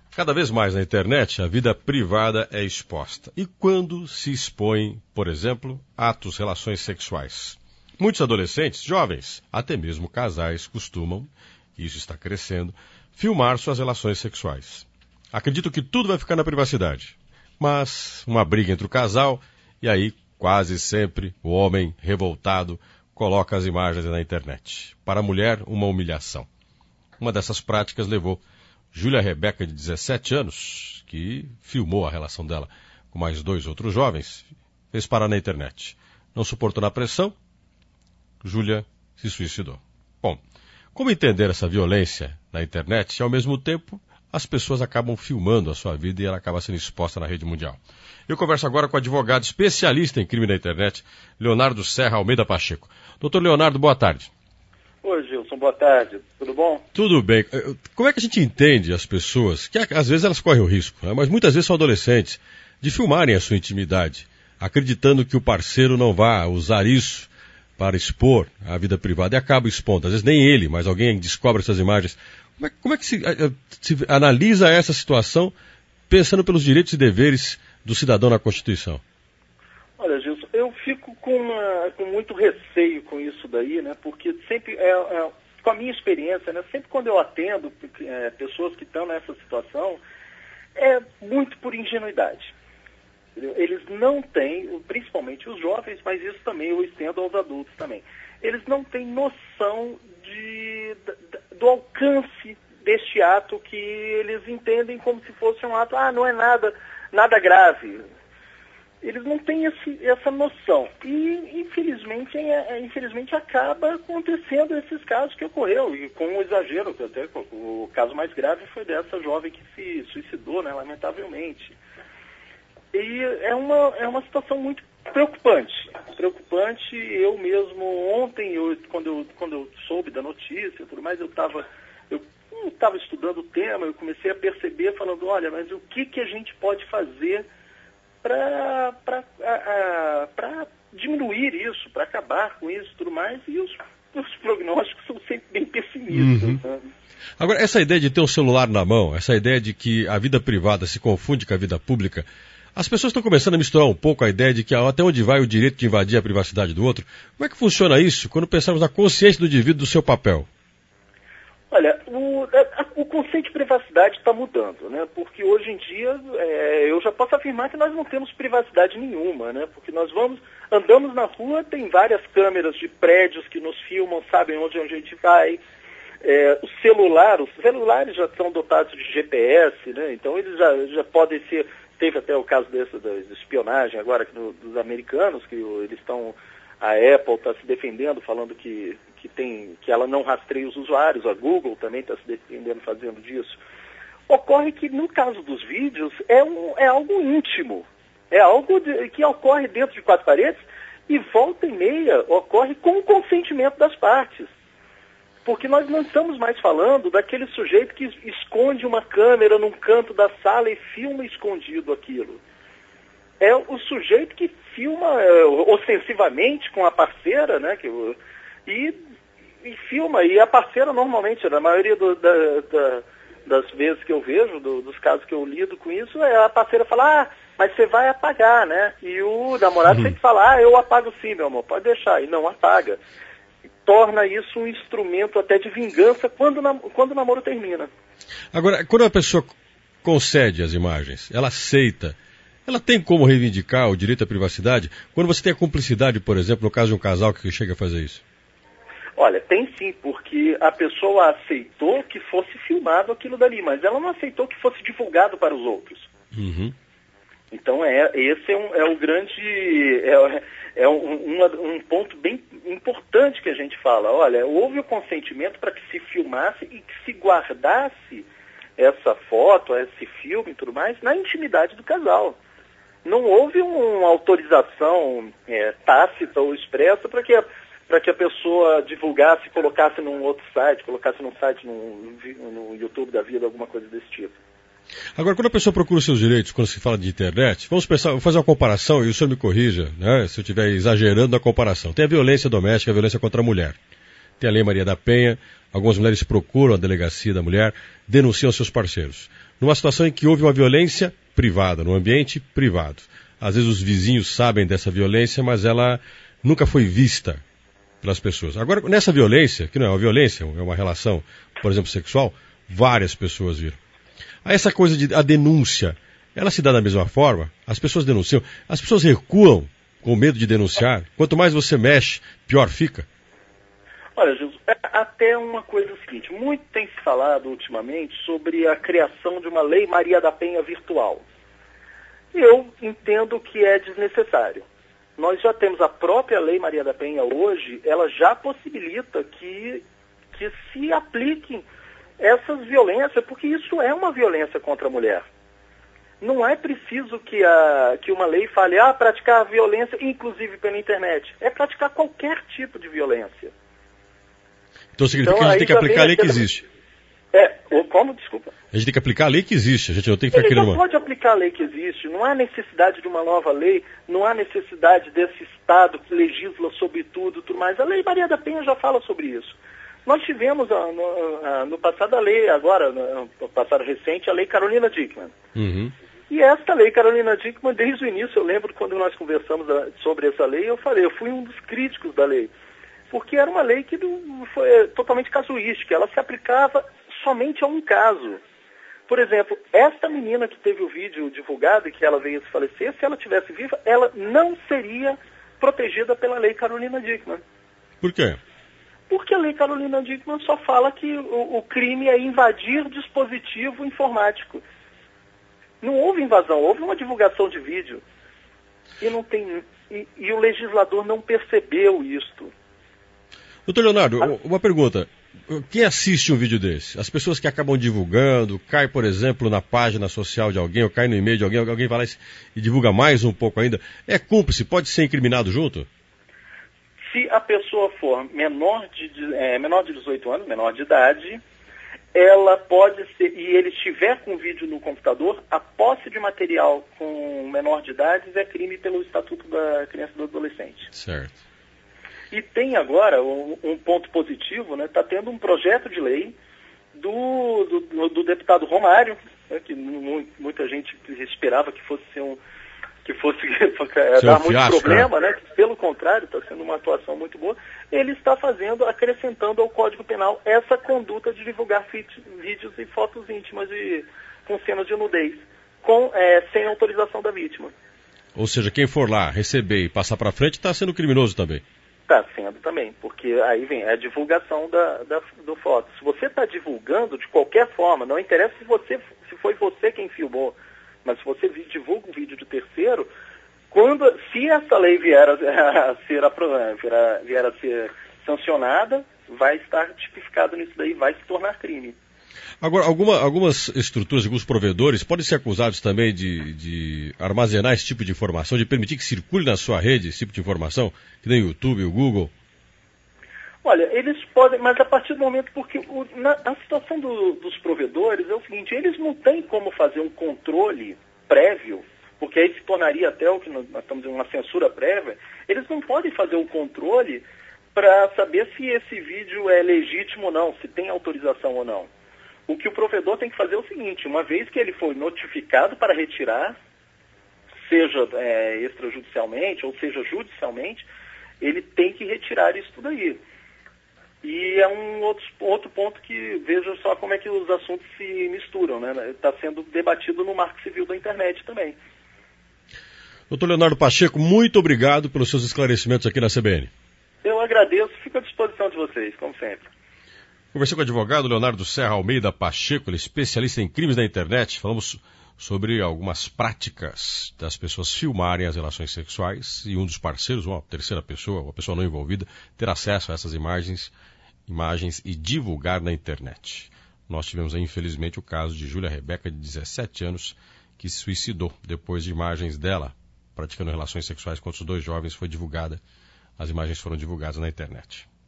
Cada vez mais na internet, a vida privada é exposta. E quando se expõem, por exemplo, atos, relações sexuais? Muitos adolescentes, jovens, até mesmo casais, costumam, e isso está crescendo, filmar suas relações sexuais. Acredito que tudo vai ficar na privacidade. Mas uma briga entre o casal, e aí, quase sempre, o homem revoltado coloca as imagens na internet. Para a mulher, uma humilhação. Uma dessas práticas levou Júlia Rebeca, de 17 anos, que filmou a relação dela com mais 2 outros jovens, fez parar na internet. Não suportou a pressão, Júlia se suicidou. Bom, como entender essa violência na internet e, ao mesmo tempo, as pessoas acabam filmando a sua vida e ela acaba sendo exposta na rede mundial? Eu converso agora com o advogado especialista em crime na internet, Leonardo Serra Almeida Pacheco. Doutor Leonardo, boa tarde. Oi, Gilson, boa tarde. Tudo bom? Tudo bem. Como é que a gente entende as pessoas, que às vezes elas correm o risco, né, mas muitas vezes são adolescentes, de filmarem a sua intimidade, acreditando que o parceiro não vá usar isso para expor a vida privada e acaba expondo? Às vezes nem ele, mas alguém descobre essas imagens. Como é que se analisa essa situação pensando pelos direitos e deveres do cidadão na Constituição? Olha, Gilson, eu fico com muito receio com isso daí, né? Porque sempre, com a minha experiência, né? Sempre quando eu atendo pessoas que estão nessa situação, é muito por ingenuidade. Entendeu? Eles não têm, principalmente os jovens, mas isso também eu estendo aos adultos também. Eles não têm noção do alcance deste ato, que eles entendem como se fosse um ato, não é nada grave. Eles não têm essa noção. E, infelizmente, acaba acontecendo esses casos que ocorreu, e com um exagero, até o caso mais grave foi dessa jovem que se suicidou, né, lamentavelmente. E é uma situação muito preocupante. Eu mesmo, ontem, quando eu soube da notícia e tudo mais, eu estava estudando o tema, eu comecei a perceber, falando, olha, mas o que a gente pode fazer para diminuir isso, para acabar com isso e tudo mais, e os prognósticos são sempre bem pessimistas. Uhum. Né? Agora, essa ideia de ter um celular na mão, essa ideia de que a vida privada se confunde com a vida pública, as pessoas estão começando a misturar um pouco a ideia de que até onde vai o direito de invadir a privacidade do outro. Como é que funciona isso quando pensamos na consciência do indivíduo do seu papel? Olha, o conceito de privacidade está mudando, né? Porque hoje em dia eu já posso afirmar que nós não temos privacidade nenhuma, né? Porque nós andamos na rua, tem várias câmeras de prédios que nos filmam, sabem onde a gente vai. Os celulares já são dotados de GPS, né? Então eles já podem ser. Teve até o caso da espionagem agora dos americanos, que eles estão. A Apple está se defendendo, falando que ela não rastreia os usuários, a Google também está se defendendo fazendo disso. Ocorre que, no caso dos vídeos, é algo íntimo, é algo que ocorre dentro de 4 paredes e volta e meia ocorre com o consentimento das partes. Porque nós não estamos mais falando daquele sujeito que esconde uma câmera num canto da sala e filma escondido aquilo. É o sujeito que filma ostensivamente com a parceira, né? E filma. E a parceira normalmente, na maioria das vezes que eu vejo, dos casos que eu lido com isso, a parceira fala, mas você vai apagar, né? E o namorado tem que falar, eu apago sim, meu amor, pode deixar. E não apaga. Torna isso um instrumento até de vingança quando o namoro termina. Agora, quando a pessoa concede as imagens, ela aceita, ela tem como reivindicar o direito à privacidade quando você tem a cumplicidade, por exemplo, no caso de um casal que chega a fazer isso? Olha, tem sim, porque a pessoa aceitou que fosse filmado aquilo dali, mas ela não aceitou que fosse divulgado para os outros. Uhum. Então esse é o grande, um ponto bem importante que a gente fala. Olha, houve o consentimento para que se filmasse e que se guardasse essa foto, esse filme e tudo mais na intimidade do casal. Não houve uma autorização tácita ou expressa para que a pessoa divulgasse, colocasse num outro site, colocasse num site, no YouTube da vida, alguma coisa desse tipo. Agora, quando a pessoa procura os seus direitos, quando se fala de internet, vamos fazer uma comparação, e o senhor me corrija, né, se eu estiver exagerando na comparação. Tem a violência doméstica, a violência contra a mulher. tem a Lei Maria da Penha, algumas mulheres procuram a delegacia da mulher, denunciam seus parceiros. Numa situação em que houve uma violência privada, num ambiente privado. Às vezes os vizinhos sabem dessa violência, mas ela nunca foi vista pelas pessoas. Agora, nessa violência, que não é uma violência, é uma relação, por exemplo, sexual, várias pessoas viram. Aí essa coisa a denúncia, ela se dá da mesma forma? As pessoas denunciam, as pessoas recuam com medo de denunciar. Quanto mais você mexe, pior fica. Olha, Jesus, até uma coisa seguinte, muito tem se falado ultimamente sobre a criação de uma Lei Maria da Penha virtual. Eu entendo que é desnecessário. Nós já temos a própria Lei Maria da Penha hoje, ela já possibilita que se apliquem essas violências, porque isso é uma violência contra a mulher. Não é preciso que uma lei fale, praticar violência, inclusive pela internet. É praticar qualquer tipo de violência. Então significa que a gente tem que aplicar a lei que existe. Como? Desculpa. A gente tem que aplicar a lei que existe, a gente não tem que ficar querendo... Ele não pode aplicar a lei que existe, não há necessidade de uma nova lei, não há necessidade desse Estado que legisla sobre tudo, mais. A Lei Maria da Penha já fala sobre isso. Nós tivemos no passado a lei, agora, no passado recente, a Lei Carolina Dickmann. Uhum. E esta Lei Carolina Dickmann, desde o início, eu lembro quando nós conversamos sobre essa lei, eu fui um dos críticos da lei. Porque era uma lei que foi totalmente casuística, ela se aplicava somente a um caso. Por exemplo, esta menina que teve o vídeo divulgado e que ela veio a se falecer, se ela estivesse viva, ela não seria protegida pela Lei Carolina Dickmann. Por quê? Porque a Lei Carolina Dickmann só fala que o crime é invadir dispositivo informático. Não houve invasão, houve uma divulgação de vídeo. E o legislador não percebeu isto. Doutor Leonardo, uma pergunta. Quem assiste um vídeo desse? As pessoas que acabam divulgando, cai, por exemplo, na página social de alguém, ou cai no e-mail de alguém vai lá e divulga mais um pouco ainda. É cúmplice? Pode ser incriminado junto? Se a pessoa for menor de 18 anos, menor de idade, ela pode ser, e ele estiver com vídeo no computador, a posse de material com menor de idade é crime pelo Estatuto da Criança e do Adolescente. Certo. E tem agora um ponto positivo, né? Está tendo um projeto de lei do deputado Romário, né? Que muita gente esperava que fosse dar muito problema, né? Que, pelo contrário, está sendo uma atuação muito boa. Ele está acrescentando ao Código Penal essa conduta de divulgar vídeos e fotos íntimas com cenas de nudez, sem autorização da vítima. Ou seja, quem for lá receber e passar para frente está sendo criminoso também. Está sendo também, porque aí vem a divulgação do foto. Se você está divulgando de qualquer forma, não interessa se foi você quem filmou, mas se você divulga um vídeo de terceiro, se essa lei vier a ser sancionada, vai estar tipificado nisso daí, vai se tornar crime. Agora, algumas estruturas, alguns provedores podem ser acusados também de armazenar esse tipo de informação, de permitir que circule na sua rede esse tipo de informação, que nem o YouTube, o Google? Olha, eles podem, mas a partir do momento, porque a situação dos provedores é o seguinte, eles não têm como fazer um controle prévio, porque aí se tornaria até o que nós estamos em uma censura prévia, eles não podem fazer um controle para saber se esse vídeo é legítimo ou não, se tem autorização ou não. O que o provedor tem que fazer é o seguinte, uma vez que ele foi notificado para retirar, seja extrajudicialmente ou seja judicialmente, ele tem que retirar isso tudo aí. E é um outro ponto que veja só como é que os assuntos se misturam, né? Está sendo debatido no Marco Civil da internet também. Doutor Leonardo Pacheco, muito obrigado pelos seus esclarecimentos aqui na CBN. Eu agradeço, fico à disposição de vocês, como sempre. Conversei com o advogado Leonardo Serra Almeida Pacheco, ele é especialista em crimes da internet. Falamos sobre algumas práticas das pessoas filmarem as relações sexuais e um dos parceiros, uma terceira pessoa, uma pessoa não envolvida, ter acesso a essas imagens e divulgar na internet. Nós tivemos aí, infelizmente, o caso de Júlia Rebeca, de 17 anos, que se suicidou depois de imagens dela praticando relações sexuais com outros dois jovens. As imagens foram divulgadas na internet.